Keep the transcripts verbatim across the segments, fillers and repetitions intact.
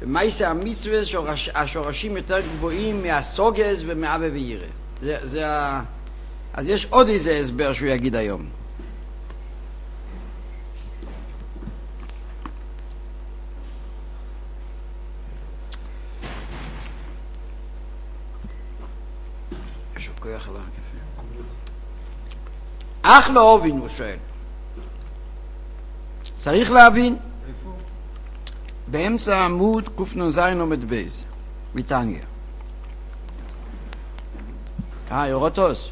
במעשה המצווה השורשים יותר גבוהים מהסוגז ומאבא וירא. זה, זה ה... אז יש עוד איזה הסבר שהוא יגיד היום. יש לו כוח על הקפה. אך לא הבין, הוא שואל. צריך להבין. איפה? באמצע עמוד קנ"ז עומד בייז, מתניא. אה, יורותוס.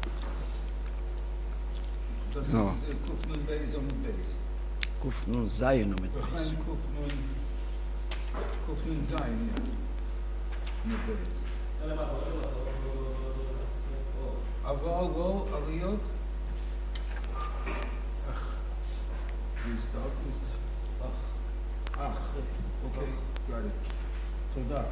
Das No. ist äh, Kufnun Beis und Beis. קנ"ז עומד Ich בייז. meine Kufnun, Kufnun sein, ja. Mit Beis. Aber wo, Aliyot? Ach. Wie ist das? Ist Ach. Ach. Okay, got it. תודה.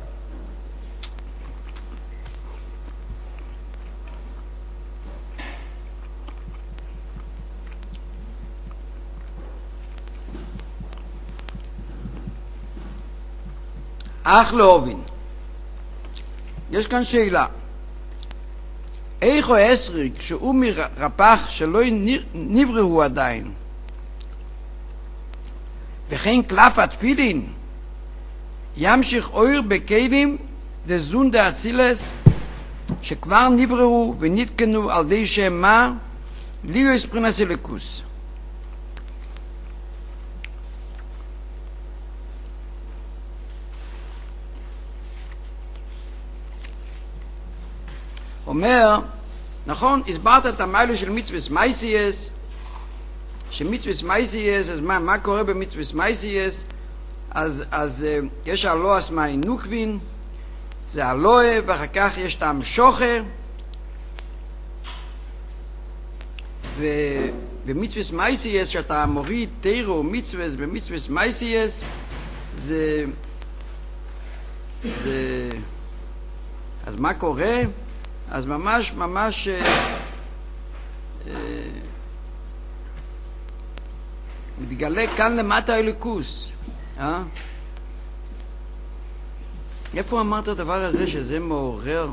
אך לא הבין. יש כאן שאלה. איך או אסריק שהוא מרפח שלא נבראו עדיין, וכן קלף התפילין ימשיך אויר בכלים דזון דאצילס שכבר נבראו ונתקנו על די שם מה ליו אספרינס אליקוס. אומר, נכון, הסברת את המיילה של מצווה מייסייס, שמצווה מייסייס, אז מה, מה קורה במצווה מייסייס? אז, אז יש הלועס מאי נוקבין, זה הלואה, ואחר כך יש את המשוחר, ו, ומצווה מייסייס, שאתה מוריד תירו מצווה במצווה מייסייס, זה, זה, אז מה קורה? אז ממש, ממש, אה, אה, מתגלה כאן למטה אליקוס. אה? איפה אמרת הדבר הזה שזה מעורר?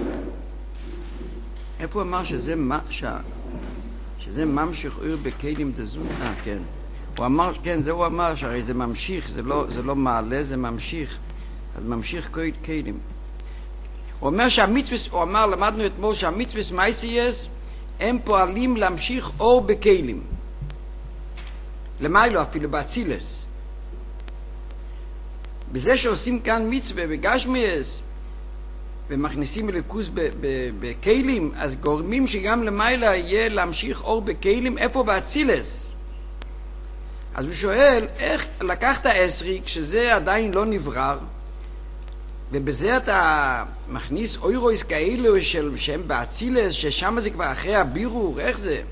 איפה אמר שזה, ש... שזה ממשיך אור בכלים דזון? אה, כן. הוא אמר, כן, זה הוא אמר, שהרי זה ממשיך, זה לא, זה לא מעלה, זה ממשיך. אז ממשיך כלים. הוא אומר שהמצווה, הוא אמר, למדנו אתמול שהמצווה מייסייס הם פועלים להמשיך אור בכלים. למה לא? אפילו באצילס. בזה שעושים כאן מצווה בגשמייס ומכניסים אליקוס בכלים, אז גורמים שגם למעלה יהיה להמשיך אור בכלים. איפה באצילס? אז הוא שואל, איך לקחת אסריק שזה עדיין לא נברר, ובזה אתה מכניס אוירויס כאלו של שם באצילס, ששם זה כבר אחרי הבירור, איך זה?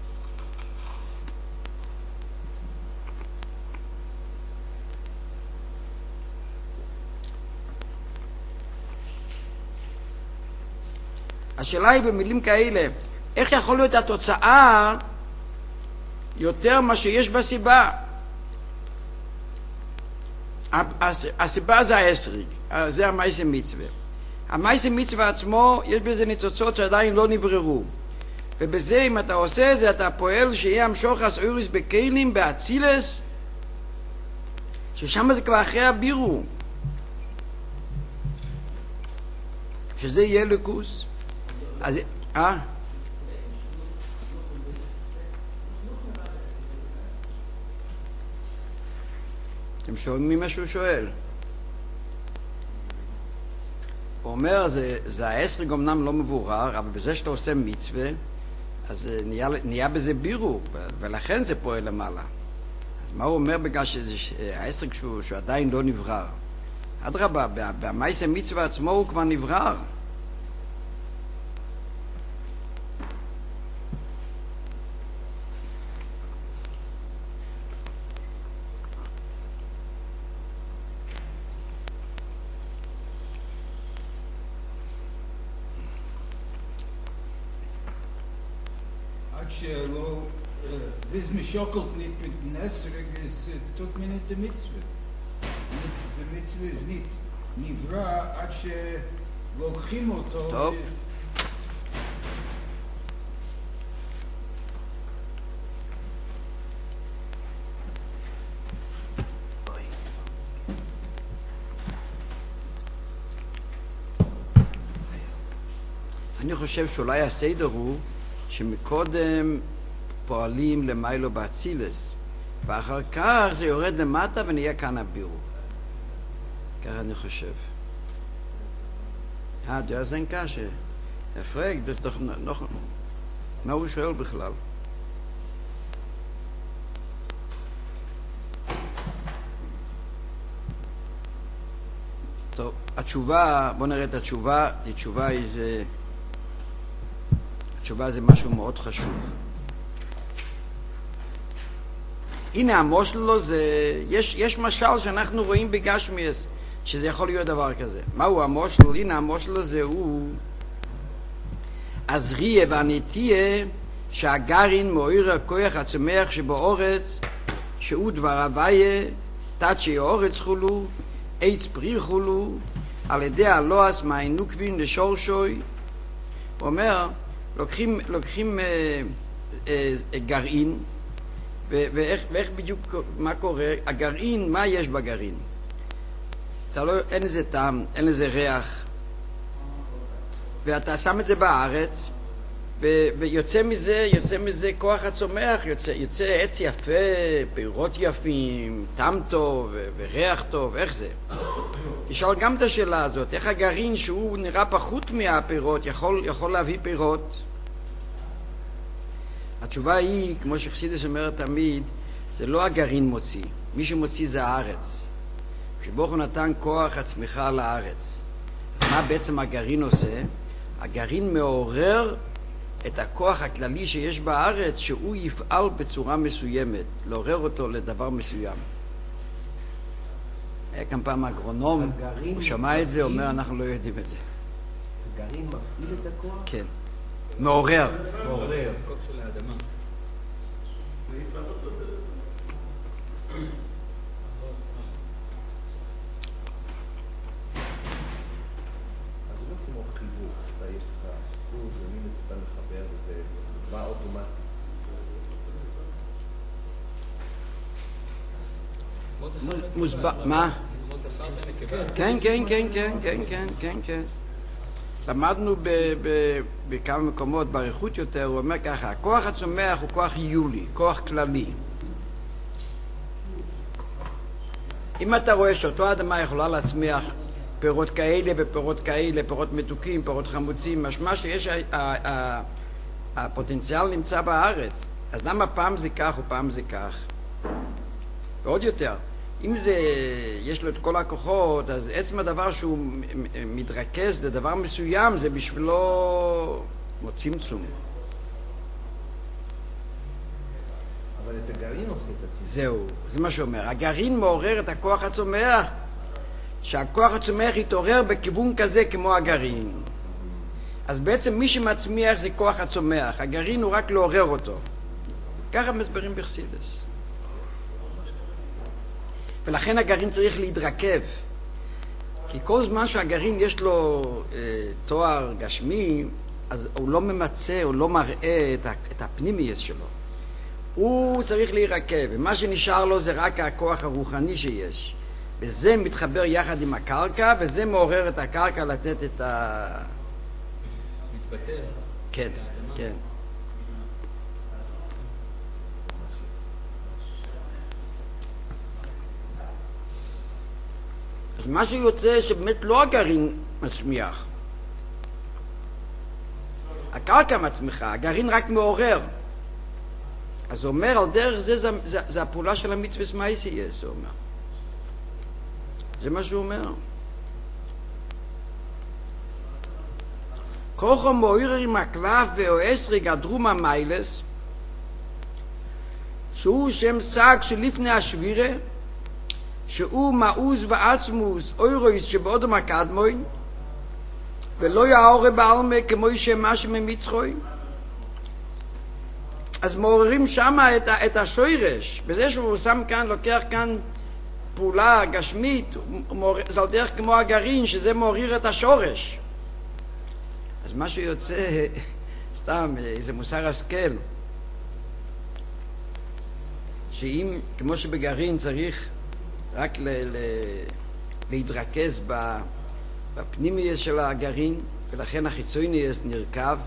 השאלה היא במילים כאלה, איך יכול להיות התוצאה יותר מה שיש בסיבה? הסיבה זה האסריק, זה המייסה מצווה. המייסה מצווה עצמו, יש בזה ניצוצות שעדיין לא נבררו. ובזה, אם אתה עושה את זה, אתה פועל שיהיה המשוחס אוריס בכלים, באצילס, ששם זה כבר אחרי הבירו. שזה יהיה ליקוס. אז, אה? אתם שומעים ממה שהוא שואל? הוא אומר, זה, זה העשריק אמנם לא מבורר, אבל בזה שאתה עושה מצווה, אז נהיה, נהיה בזה בירו, ולכן זה פועל למעלה. אז מה הוא אומר בגלל שהעשריק שהוא, שהוא עדיין לא נברר? אדרבה, במייסה מצווה עצמו הוא כבר נברר. שלא, bis man schockelt nicht mit dem Esrog, es tut mir nicht die Mitzvah. Die מצווה זנית נברא עד שלוקחים אותו. טוב. אני חושב שאולי הסדר הוא שמקודם פועלים למיילו באצילס, ואחר כך זה יורד למטה ונהיה כאן הבירו. ככה אני חושב. אה, du hast ein Kasche. Er fragt, das ist doch noch... מה הוא שואל בכלל? טוב, התשובה, בוא נראה את התשובה. התשובה היא זה... התשובה זה משהו מאוד חשוב. הנה המושל לו זה, יש, יש משל שאנחנו רואים בגשמיאס, שזה יכול להיות דבר כזה. מהו המושל? הנה המושל לו זה הוא, הזריה והנטייה שהגרעין מאויר הכוח הצומח שבאורץ, שהוא דבר הוויה, תצ'י האורץ חולו, עץ פרי חולו, על ידי הלועס מהאינוקבין לשורשוי. הוא אומר, לוקחים, לוקחים אה, אה, גרעין, ו- ואיך, ואיך בדיוק, מה קורה? הגרעין, מה יש בגרעין? אתה לא, אין לזה טעם, אין לזה ריח, ואתה שם את זה בארץ, ו- ויוצא מזה, יוצא מזה כוח הצומח, יוצא, יוצא עץ יפה, פירות יפים, טעם טוב ו- וריח טוב, איך זה? תשאל גם את השאלה הזאת, איך הגרעין שהוא נראה פחות מהפירות יכול, יכול להביא פירות? התשובה היא, כמו שחסידס אומר תמיד, זה לא הגרעין מוציא, מי שמוציא זה הארץ. כשברוך הוא נתן כוח הצמיחה לארץ, אז מה בעצם הגרעין עושה? הגרעין מעורר את הכוח הכללי שיש בארץ, שהוא יפעל בצורה מסוימת, לעורר אותו לדבר מסוים. היה כאן פעם אגרונום, הוא שמע את זה, אומר אנחנו לא יודעים את זה. הגרעין מפעיל את הכוח? כן. מעורר. מעורר. הכוח של האדמה. אז זה לא כמו חיבור, אתה יש לך סיפור, ומי מצטן לחבר, וזה מה אוטומטית. מוסבר, מה? כן, כן, כן, כן, כן, כן, כן, כן. למדנו ב- ב- בכמה מקומות, באריכות יותר, הוא אומר ככה, הכוח הצומח הוא כוח יולי, כוח כללי. אם אתה רואה שאותו אדמה יכולה להצמיח פירות כאלה ופירות כאלה, פירות מתוקים, פירות חמוצים, משמע שיש, ה- ה- ה- הפוטנציאל נמצא בארץ, אז למה פעם זה כך ופעם זה כך? ועוד יותר, אם זה, יש לו את כל הכוחות, אז עצם הדבר שהוא מתרכז לדבר מסוים, זה בשבילו כמו צמצום. אבל את הגרעין עושה את הצמצום. זהו, זה מה שאומר. הגרעין מעורר את הכוח הצומח, שהכוח הצומח יתעורר בכיוון כזה כמו הגרעין. אז בעצם מי שמצמיח זה כוח הצומח, הגרעין הוא רק לעורר אותו. ככה מסברים בחסידס. ולכן הגרעין צריך להתרכב. כי כל זמן שהגרעין יש לו אה, תואר גשמי, אז הוא לא ממצא, הוא לא מראה את, את הפנימיות שלו. הוא צריך להירכב, ומה שנשאר לו זה רק הכוח הרוחני שיש. וזה מתחבר יחד עם הקרקע, וזה מעורר את הקרקע לתת את ה... מתבטל. כן, כן. אז מה שיוצא שבאמת לא הגרעין מצמיח. הקרקע מצמיחה, הגרעין רק מעורר. אז הוא אומר, על דרך זה, זה, זה, זה הפעולה של המצווה סמייסייס, הוא אומר. זה מה שהוא אומר. כוחו מועיר עם הקלף ואו-עשרי גדרו מהמיילס, שהוא שם סג שלפני השבירה, שהוא מעוז ועצמוס אוירויס שבאודם הקדמוי, ולא יאורה בעלמה כמו שמה שממצחוי. אז מעוררים שם את, את השורש, בזה שהוא שם כאן, לוקח כאן פעולה גשמית, זה על דרך כמו הגרעין, שזה מעורר את השורש. אז מה שיוצא, סתם, איזה מוסר השכל, שאם, כמו שבגרעין צריך רק ל, ל, להתרכז בפנימיות של הגרעין, ולכן החיצוניוס נרכב,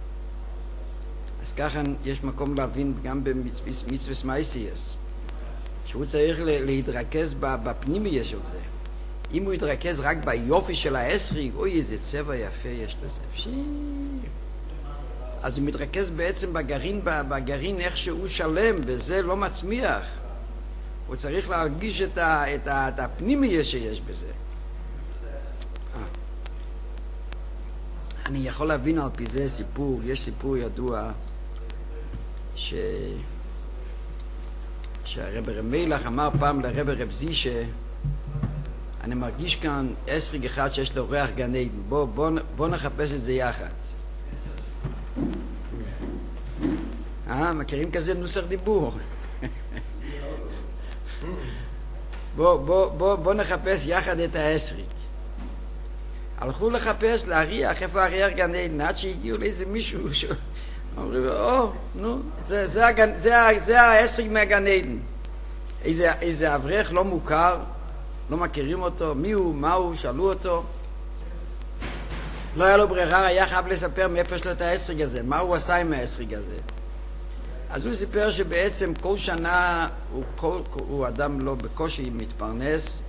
אז ככה יש מקום להבין גם במצווה מייסיוס, שהוא צריך להתרכז בפנימיות של זה. אם הוא יתרכז רק ביופי של האסריג, אוי, איזה צבע יפה יש לזה. פשי. אז הוא מתרכז בעצם בגרעין, בגרעין איך שהוא שלם, וזה לא מצמיח. הוא צריך להרגיש את, ה, את, ה, את הפנימיות שיש בזה. אני יכול להבין על פי זה סיפור, יש סיפור ידוע, ש... שהרב רמילך אמר פעם לרב רב זישה, אני מרגיש כאן אסריג אחד שיש לו ריח גן עדן, בוא, בוא, בוא נחפש את זה יחד. אה, מכירים כזה נוסח דיבור? בוא, בוא, בוא, בוא נחפש יחד את האסריג. הלכו לחפש, להריח, איפה הריח גן עדן, עד שהגיעו לאיזה מישהו ש... אומרים לו, או, נו, זה, זה, הגן, זה, זה האסריג מהגן עדן. איזה, איזה אברך לא מוכר, לא מכירים אותו, מי הוא, מה הוא, שאלו אותו. לא היה לו ברירה, היה חייב לספר מאיפה יש לו את האסריג הזה, מה הוא עשה עם האסריג הזה. אז הוא סיפר שבעצם כל שנה הוא, כל, הוא אדם לא בקושי מתפרנס,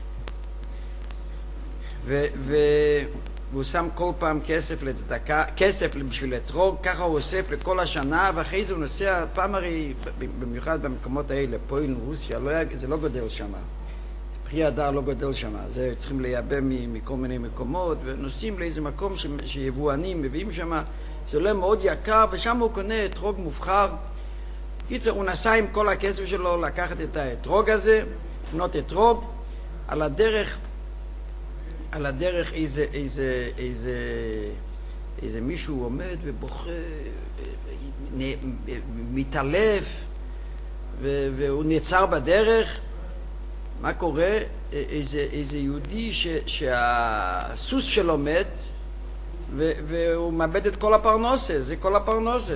ו, ו, והוא שם כל פעם כסף לצדקה, כסף בשביל לתרוג, ככה הוא אוסף לכל השנה, ואחרי זה הוא נוסע, פעם הרי, במיוחד במקומות האלה, פולין, רוסיה, לא היה, זה לא גודל שם. פרי הדר לא גודל שם, זה צריכים לייבא מכל מיני מקומות, ונוסעים לאיזה מקום ש, שיבואנים מביאים שם, זה עולה מאוד יקר, ושם הוא קונה אתרוג מובחר. קיצר, הוא נסע עם כל הכסף שלו לקחת את האתרוג הזה, לקנות אתרוג, על הדרך, על הדרך איזה, איזה, איזה, איזה מישהו עומד ובוכה, מתעלף, והוא נעצר בדרך. מה קורה? איזה, איזה יהודי ש, שהסוס שלו מת, ו, והוא מאבד את כל הפרנסה, זה כל הפרנסה.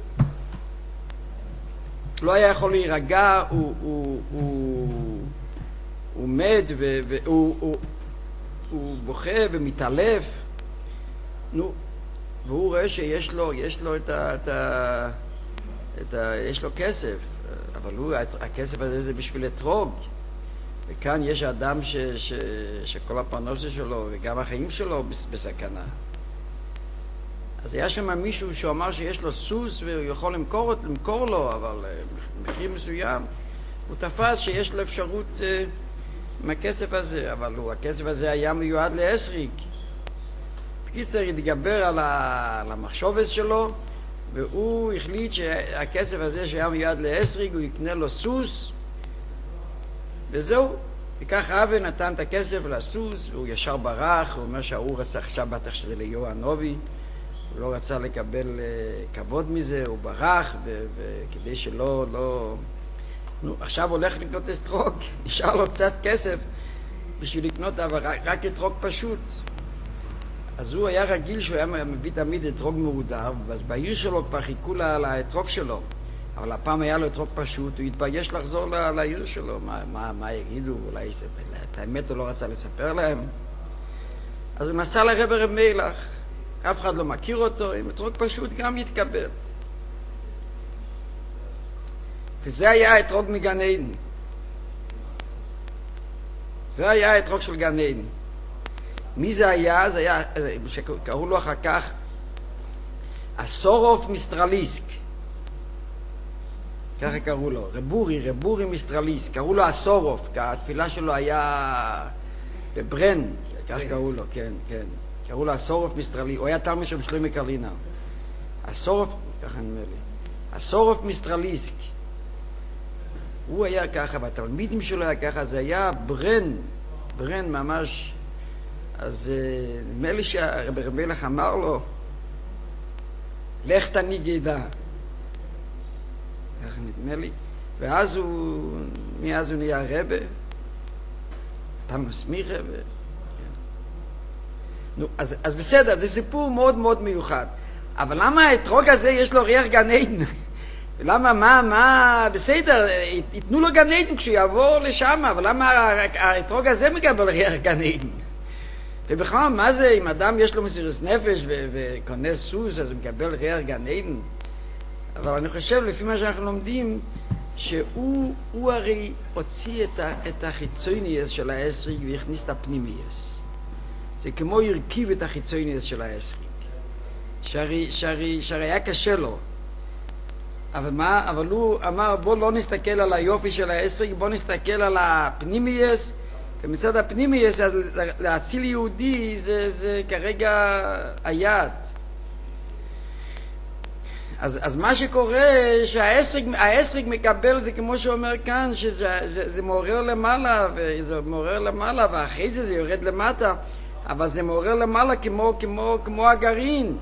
לא היה יכול להירגע, הוא, הוא, הוא, הוא מת, והוא הוא, הוא בוכה ומתעלף. נו, והוא רואה שיש לו, יש לו את ה, את ה, את ה, יש לו כסף, אבל הוא, הכסף הזה זה בשביל אתרוג. וכאן יש אדם ש, ש, שכל הפרנסה שלו וגם החיים שלו בסכנה. אז היה שם מישהו שאמר שיש לו סוס והוא יכול למכור, למכור לו, אבל במחיר מסוים הוא תפס שיש לו אפשרות uh, עם הכסף הזה, אבל הוא, הכסף הזה היה מיועד לאסריג. בקיצר התגבר על, ה, על המחשובס שלו, והוא החליט שהכסף הזה שהיה מיועד לאסריג, הוא יקנה לו סוס, וזהו. וכך אבן נתן את הכסף לסוס, והוא ישר ברח, הוא אומר שההוא רצה, חשב בטח שזה ליואנובי, הוא לא רצה לקבל uh, כבוד מזה, הוא ברח, וכדי שלא, לא... נו, עכשיו הולך לקנות אתרוג, נשאר לו קצת כסף בשביל לקנות, אבל רק, רק אתרוג פשוט. אז הוא היה רגיל שהוא היה מביא תמיד אתרוג מהודר, אז בעיר שלו כבר חיכו לאתרוג שלו. אבל הפעם היה לו אתרוג פשוט, הוא התבייש לחזור לעיר שלו. מה, מה, מה יגידו? אולי את האמת הוא לא רצה לספר להם. אז הוא נסע לרב רב מילך, אף אחד לא מכיר אותו, עם אתרוג פשוט גם יתקבל. וזה היה אתרוג מגן עדן. זה היה אתרוג של גן עדן. מי זה היה? זה היה, שקראו לו אחר כך, הסורוף מיסטרליסק. ככה קראו לו, רבורי, רבורי מיסטרליסק. קראו לו הסורוף, כי התפילה שלו היה בברן, כך קראו לו, כן, כן. קראו לו הסורוף מיסטרליסק. הוא היה תלמיד של שלמה קרלינר. הסורוף, ככה נדמה לי, הסורוף מיסטרליסק. הוא היה ככה, והתלמידים שלו היה ככה, זה היה ברן, ברן ממש. אז נדמה לי שהרב רב מילך אמר לו, לך תניג ידע. ככה נדמה לי. ואז הוא, מאז הוא נהיה רבה, חתן וסמיכה ו... נו, אז, אז בסדר, זה סיפור מאוד מאוד מיוחד. אבל למה האתרוג הזה יש לו ריח גן עדן? ולמה, מה, מה, בסדר, ייתנו לו גן עדן כשהוא יעבור לשם, אבל למה האתרוג הזה מקבל ריח גן עדן? ובכלל, מה זה, אם אדם יש לו מסירות נפש וקונה סוס, אז הוא מקבל ריח גן עדן? אבל אני חושב, לפי מה שאנחנו לומדים, שהוא הוא הרי הוציא את, ה, את החיצוניאס של העשריק והכניס את הפנימיאס. זה כמו ירכיב את החיצוניאס של העשריק. שהרי, שהרי, שהרי היה קשה לו. אבל מה? אבל הוא אמר, בוא לא נסתכל על היופי של העשריק, בוא נסתכל על הפנימיאס, ומצד הפנימיאס, אז להציל יהודי זה, זה כרגע היעד. אז, אז מה שקורה, שהעסק מקבל, זה כמו שאומר כאן, שזה זה, זה מעורר למעלה, וזה מעורר למעלה, ואחרי זה זה יורד למטה, אבל זה מעורר למעלה כמו, כמו, כמו הגרעין.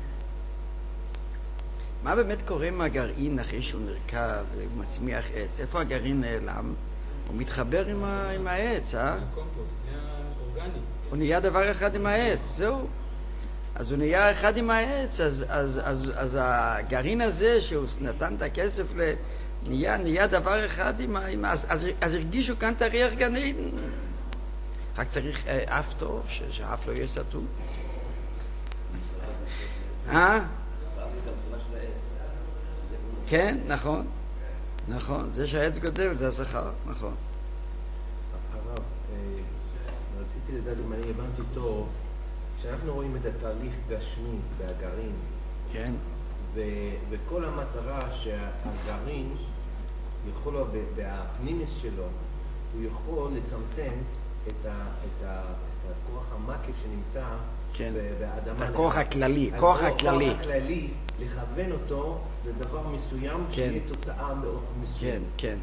מה באמת קורה עם הגרעין אחרי שהוא נרכב ומצמיח עץ? איפה הגרעין נעלם? הוא מתחבר עם, ה, עם העץ, אה? קומפוסט, נהיה אורגני. הוא נהיה דבר אחד עם העץ, זהו. אז הוא נהיה אחד עם העץ, אז, אז, אז, אז הגרעין הזה שהוא נתן את הכסף ל... נהיה, נהיה דבר אחד עם ה... עם, אז, אז, אז הרגישו כאן את הריח גן עדן. רק צריך אה, אף טוב, ש, שאף לא יהיה סתום. אה? כן, נכון. נכון, זה שהעץ גודל זה השכר, נכון. הרב, רציתי לדעת אם אני הבנתי טוב, כשאנחנו רואים את התהליך גשמי והגרעין, כן. ו- וכל המטרה שהגרעין יכול, והפנימיס שלו, הוא יכול לצמצם את, ה- את, ה- את הכוח המקיף שנמצא כן. ב- באדמה. את הכוח הכללי, כוח הכללי. הכוח הכללי, לכוון אותו לדבר מסוים, כן. שיהיה תוצאה מאוד מסוימת. כן, כן.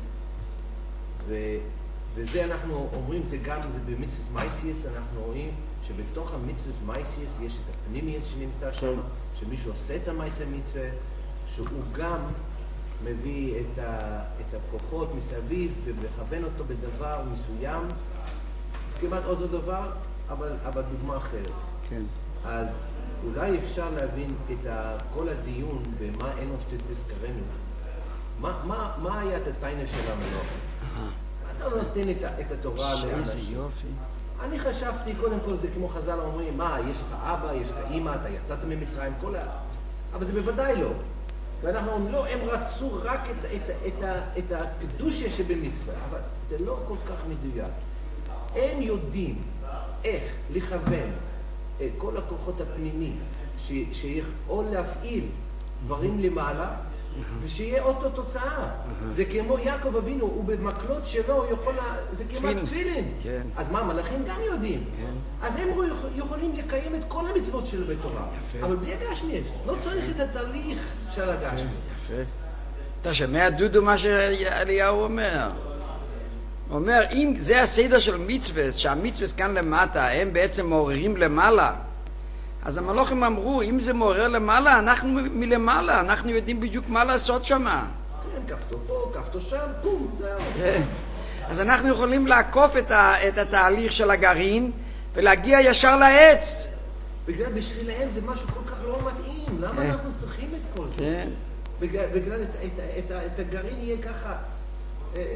ו- וזה אנחנו אומרים, זה גם, זה במצווה מייסיס, אנחנו רואים שבתוך המצווה מייסיס יש את הפנימיוס שנמצא שם, שמישהו עושה את המייסה מצווה, שהוא גם מביא את, ה- את הכוחות מסביב ומכוון אותו בדבר מסוים, כמעט אותו דבר, אבל, אבל דוגמה אחרת. כן. אז אולי אפשר להבין את ה- כל הדיון במה אנוש תסיס קרנו. מה, מה, מה היה את הטיינה של המלוך? אתה לא נותן את, ה- את התורה איזה לאנשים. יופי. אני חשבתי, קודם כל זה כמו חז"ל אומרים, מה, יש לך אבא, יש לך אמא, אתה יצאת ממצרים, כל ה... אבל זה בוודאי לא. ואנחנו אומרים, לא, הם רצו רק את, את, את, את, את הקדושה שבמצווה, אבל זה לא כל כך מדויק. הם יודעים איך לכוון את כל הכוחות הפנימיים, ש, שיכול להפעיל דברים למעלה, ושיהיה אותו תוצאה. זה כמו יעקב אבינו, הוא במקלות שלו, הוא יכול, לה... זה כמעט תפילין. כן. אז מה, מלאכים גם יודעים. כן. אז הם יכולים לקיים את כל המצוות שלו בתורה. יפה. אבל בלי הגשמיאס. לא צריך את התהליך של הגשמיאס. יפה. אתה שומע דודו מה שאליהו אומר? הוא אומר, אם זה הסדר של מצווה, שהמצווה כאן למטה, הם בעצם מעוררים למעלה, אז המלוכים אמרו, אם זה מעורר למעלה, אנחנו מלמעלה, אנחנו יודעים בדיוק מה לעשות שם. כן, כפתו פה, כפתו שם, פום, זהו. כן. אז אנחנו יכולים לעקוף את, ה, את התהליך של הגרעין, ולהגיע ישר לעץ. בגלל, בשבילם זה משהו כל כך לא מתאים. למה כן. אנחנו צריכים את כל זה? כן. בגלל, בגלל את, את, את, את, את הגרעין יהיה ככה. אה,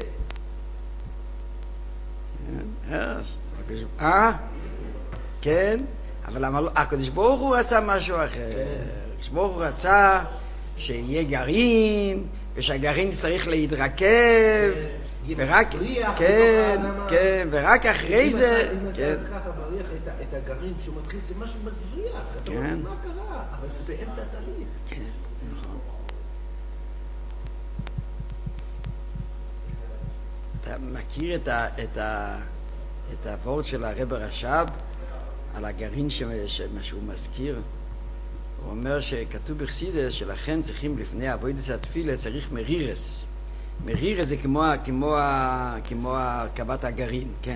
אה? כן? אבל למה לא? הקדוש ברוך הוא רצה משהו אחר. הקדוש ברוך הוא רצה שיהיה גרעין, ושהגרעין צריך להתרכב, ורק, כן, כן, ורק אחרי זה, אם אתה כן. ככה בריח את הגרעין שהוא מתחיל, זה משהו מזריח. אתה אומר, כן. מה קרה? אבל זה באמצע התהליך. כן, נכון. אתה מכיר את ה, את ה, את הוורד של הרב הרש"ב על הגרעין שמה שהוא מזכיר? הוא אומר שכתוב בחסידות שלכן צריכים לפני עבודת התפילה צריך מרירס. מרירס זה כמו כמו כמו הקבת הגרעין, כן.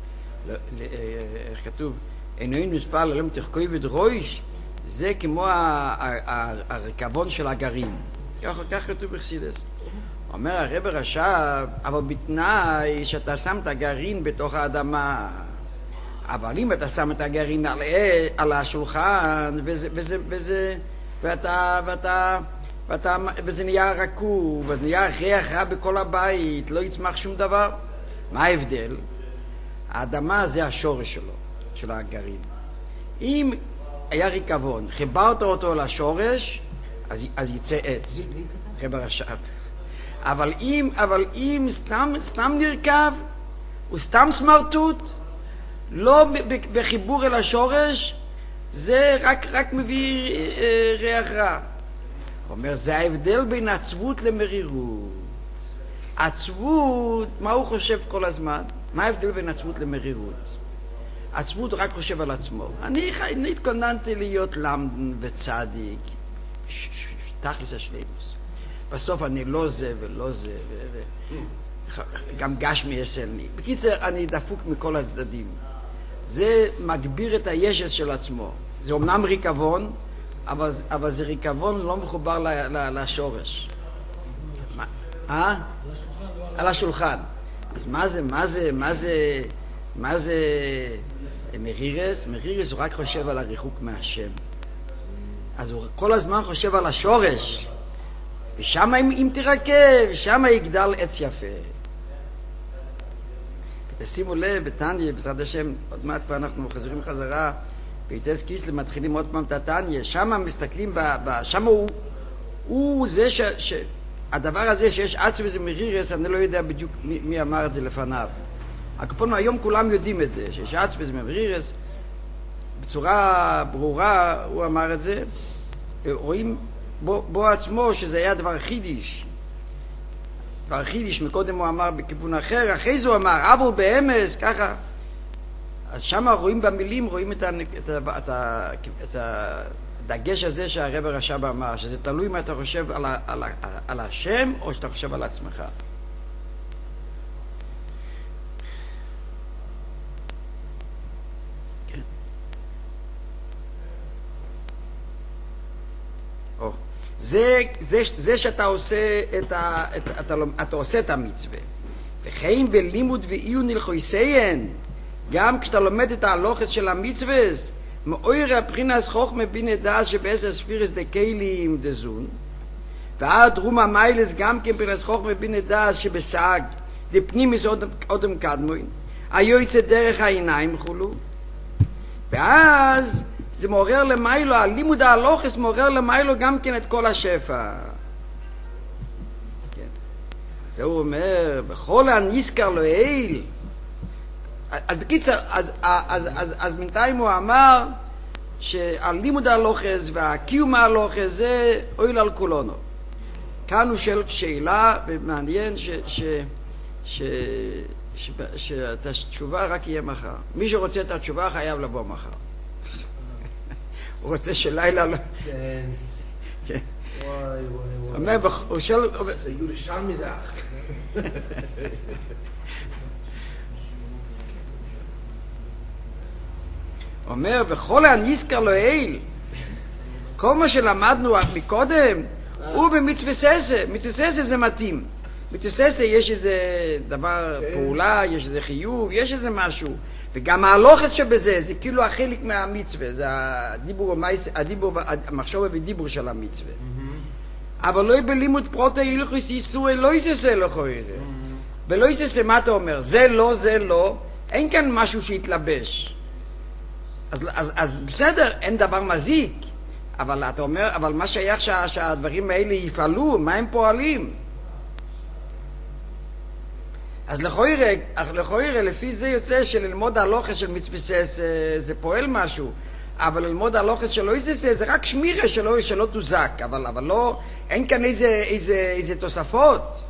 איך כתוב? אינו מספר אלם תחכוי ודרויש, זה כמו הרקבון של הגרעין. כך כך כתוב בחסידות. אומר הרב רש"ב, אבל בתנאי שאתה שם את הגרעין בתוך האדמה. אבל אם אתה שם את הגרעין על, על השולחן, וזה, וזה, וזה, ואתה, ואתה, ואתה, וזה נהיה רקוב, וזה נהיה ריח רע בכל הבית, לא יצמח שום דבר. מה ההבדל? האדמה זה השורש שלו, של הגרעין. אם היה ריקבון, חיברת אותו לשורש, אז, אז יצא עץ. רב רש"ב. אבל אם, אבל אם סתם, סתם נרכב, הוא סתם סמרטוט, לא בחיבור אל השורש, זה רק, רק מביא אה, ריח רע. הוא אומר, זה ההבדל בין עצבות למרירות. עצבות, מה הוא חושב כל הזמן? מה ההבדל בין עצבות למרירות? עצבות רק חושב על עצמו. אני, אני התכוננתי להיות למדן וצדיק, תכלס השלימוס. בסוף אני לא זה ולא זה, ו... ו... גם גשמי יסלני. בקיצר, אני דפוק מכל הצדדים. זה מגביר את הישס של עצמו. זה אומנם ריקבון, אבל, אבל זה ריקבון לא מחובר ל, ל, לשורש. מה? אה? על השולחן. אז מה זה, מה זה, מה זה, מה זה מרירס? מרירס הוא רק חושב על הריחוק מהשם. אז הוא כל הזמן חושב על השורש. ושם אם, אם תירקב, שם יגדל עץ יפה. תשימו לב, בתניה, בעזרת השם, עוד מעט כבר אנחנו חזרים חזרה, ביתס קיסלב מתחילים עוד פעם את התניה, שם מסתכלים, ב, ב, שם הוא, הוא זה ש, ש... הדבר הזה שיש עצב וזה מרירס, אני לא יודע בדיוק מי, מי אמר את זה לפניו. הקופון, היום כולם יודעים את זה, שיש עצב וזה מרירס, בצורה ברורה הוא אמר את זה, ורואים בו, בו עצמו שזה היה דבר חידיש. דבר חידיש, מקודם הוא אמר בכיוון אחר, אחרי זה הוא אמר, אבל באמס, ככה. אז שם רואים במילים, רואים את, ה, את, ה, את, ה, את הדגש הזה שהרב רש"ב אמר, שזה תלוי מה אתה חושב על, ה, על, ה, על השם, או שאתה חושב על עצמך. כן. או. זה, זה, זה שאתה עושה את ה, את, אתה, אתה עושה את המצווה. וכן בלימוד ועיון הלכויסיין, גם כשאתה לומד את ההלוכס של המצווה, מאויר הבחינס חוכמה בינה דאס שבעשר ספירס דקיילים דזון, ועד רומא מיילס גם כן בחינס חוכמה בינה דאס שבסאג, דפנימיס אודם קדמוין, היועצת דרך העיניים חולו, ואז זה מעורר למיילו, הלימוד ההלוכס מעורר למיילו גם כן את כל השפע. כן. אז הוא אומר, וכל הנזכר לו איל, אז בקיצר, אז, אז, אז, אז בינתיים הוא אמר שהלימוד ההלוכס והקיום ההלוכס זה אויל על כולנו. כאן הוא שואל שאלה, ומעניין ש, ש, ש, ש, ש, שהתשובה רק יהיה מחר. מי שרוצה את התשובה חייב לבוא מחר. הוא רוצה שלילה לא... כן. כן. וואי וואי אומר, הוא שואל... זה ירושלמי מזרח. אומר, וכל הנזכר לו איל, כל מה שלמדנו מקודם, הוא במצווה ססה. מצווה ססה זה מתאים. מצווה ססה יש איזה דבר, פעולה, יש איזה חיוב, יש איזה משהו. וגם ההלוכס שבזה, זה כאילו החלק מהמצווה, זה הדיבור, הדיבור, המחשוב ודיבור של המצווה. אבל לא בלימוד פרוטה הלכוס איסור, לא יססה לכו יראה. ולא יססה, מה אתה אומר? זה לא, זה לא, אין כאן משהו שהתלבש. אז, אז, אז בסדר, אין דבר מזיק, אבל אתה אומר, אבל מה שייך שה, שהדברים האלה יפעלו, מה הם פועלים? אז לכוירה, לכוירה, לפי זה יוצא שללמוד הלוכס של מצווה זה פועל משהו, אבל ללמוד הלוכס שלא יססה זה רק שמירה שלא, שלא תוזק, אבל, אבל לא, אין כאן איזה, איזה, איזה תוספות.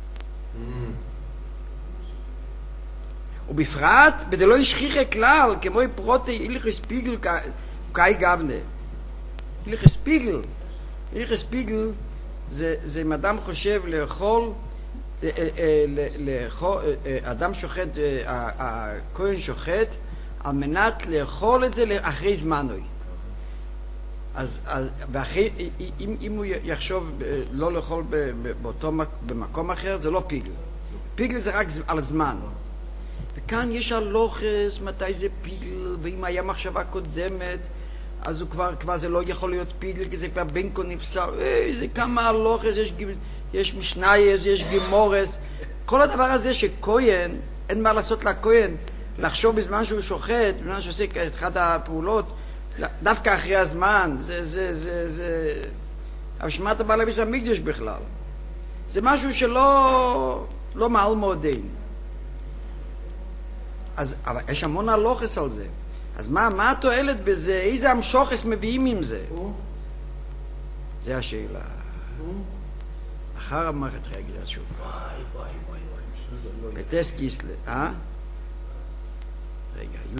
ובפרט, בדלא ישכיחה כלל, כמו פרוטי הלכס פיגל קאי גבנה. הלכס פיגל, הלכס פיגל זה, זה אם אדם חושב לאכול, לאכול, אדם שוחט, הכהן שוחט, על מנת לאכול את זה אחרי זמנוי. אז, אז, ואחרי, אם, אם הוא יחשוב לא לאכול ב, ב, באותו, במקום אחר, זה לא פיגל. פיגל זה רק על זמן. וכאן יש הלוחס, מתי זה פיגל, ואם היה מחשבה קודמת, אז הוא כבר, כבר זה לא יכול להיות פיגל, כי זה כבר בין כה נפסל. איי, זה כמה הלוחס, יש, יש משנייס, יש גימורס. כל הדבר הזה שכהן, אין מה לעשות לכהן, לחשוב בזמן שהוא שוחט, בזמן שעושה את אחת הפעולות, דווקא אחרי הזמן, זה, זה, זה, זה... אבל שמעת בעל הביס המקדש בכלל. זה משהו שלא, לא מעל מועדין. אז, אבל יש המון הלוחס על זה. אז מה, מה התועלת בזה? איזה המשוחס מביאים עם זה? זה השאלה. אחר המערכת רגל שוב. וואי, וואי, וואי, וואי. בטס קיסלה, אה? רגע.